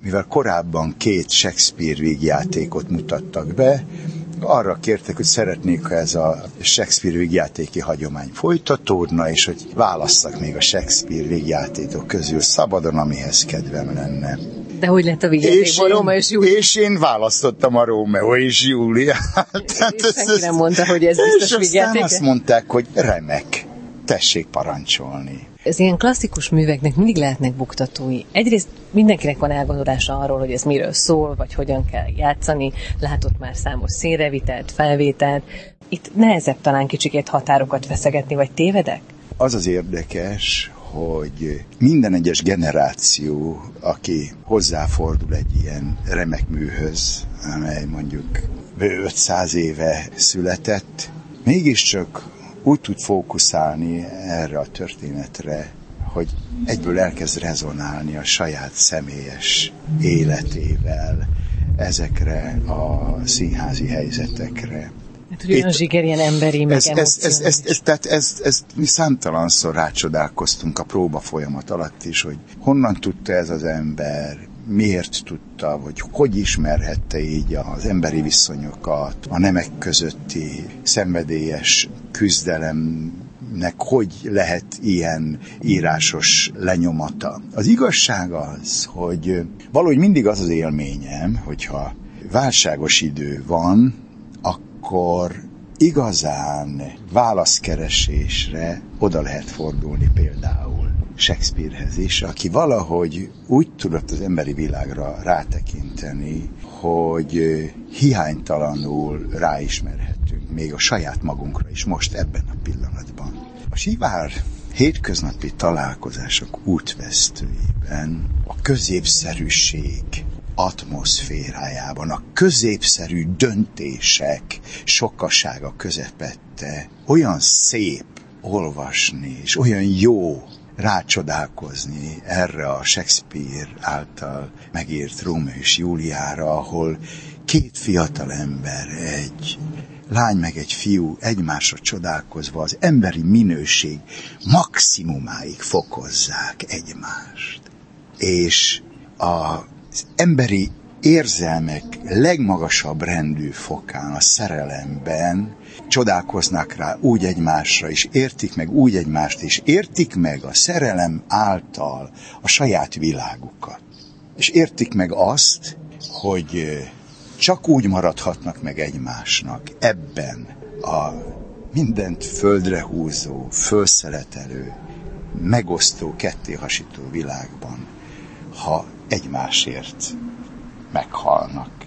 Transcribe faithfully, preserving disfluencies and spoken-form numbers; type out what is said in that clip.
mivel korábban két Shakespeare vígjátékot mutattak be, arra kértek, hogy szeretnék, ha ez a Shakespeare vígjátéki hagyomány folytatódna, és hogy válasszak még a Shakespeare vígjátékok közül szabadon, amihez kedvem lenne. De hogy lett a vígjátékból Rómeó és Júlia? És én választottam a Rómeó és Júliát. És senki nem mondta, hogy ez biztos vígjáték? És aztán azt mondták, hogy remek, tessék parancsolni. Az ilyen klasszikus műveknek mindig lehetnek buktatói. Egyrészt mindenkinek van elgondolása arról, hogy ez miről szól, vagy hogyan kell játszani, látott már számos színrevitelt, felvételt. Itt nehezebb talán kicsikét határokat feszegetni, vagy tévedek? Az az érdekes, hogy minden egyes generáció, aki hozzáfordul egy ilyen remek műhöz, amely mondjuk ötszáz éve született, mégiscsak úgy tud fókuszálni erre a történetre, hogy egyből elkezd rezonálni a saját személyes életével, ezekre a színházi helyzetekre. Hát, hogy olyan zsiger, ilyen emberi, meg ez, ez, ez, ez, ez, tehát ez, ez, mi számtalanszor rácsodálkoztunk a próba folyamat alatt is, hogy honnan tudta ez az ember, miért tudta, hogy hogy ismerhette így az emberi viszonyokat, a nemek közötti szenvedélyes küzdelemnek hogy lehet ilyen írásos lenyomata. Az igazság az, hogy valahogy mindig az az élményem, hogyha válságos idő van, akkor igazán válaszkeresésre oda lehet fordulni például Shakespearehez is, aki valahogy úgy tudott az emberi világra rátekinteni, hogy hiánytalanul ráismerhetünk még a saját magunkra is most ebben a pillanatban. A Sivár hétköznapi találkozások útvesztőiben a középszerűség atmoszférájában, a középszerű döntések sokasága közepette olyan szép olvasni, és olyan jó rácsodálkozni erre a Shakespeare által megírt Rómeó és Júliára, ahol két fiatal ember, egy lány meg egy fiú egymásra csodálkozva az emberi minőség maximumáig fokozzák egymást. És az emberi érzelmek legmagasabb rendű fokán, a szerelemben csodálkoznak rá úgy egymásra, és értik meg úgy egymást, és értik meg a szerelem által a saját világukat. És értik meg azt, hogy csak úgy maradhatnak meg egymásnak ebben a mindent földre húzó, fölszeletelő, megosztó, kettéhasító világban, ha egymásért meghalnak.